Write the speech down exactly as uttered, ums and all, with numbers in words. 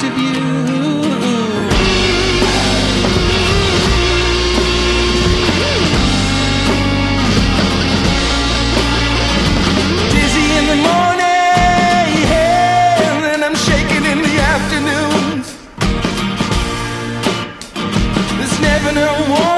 sight of you. Dizzy in the morning, and I'm shaking in the afternoons. There's never no one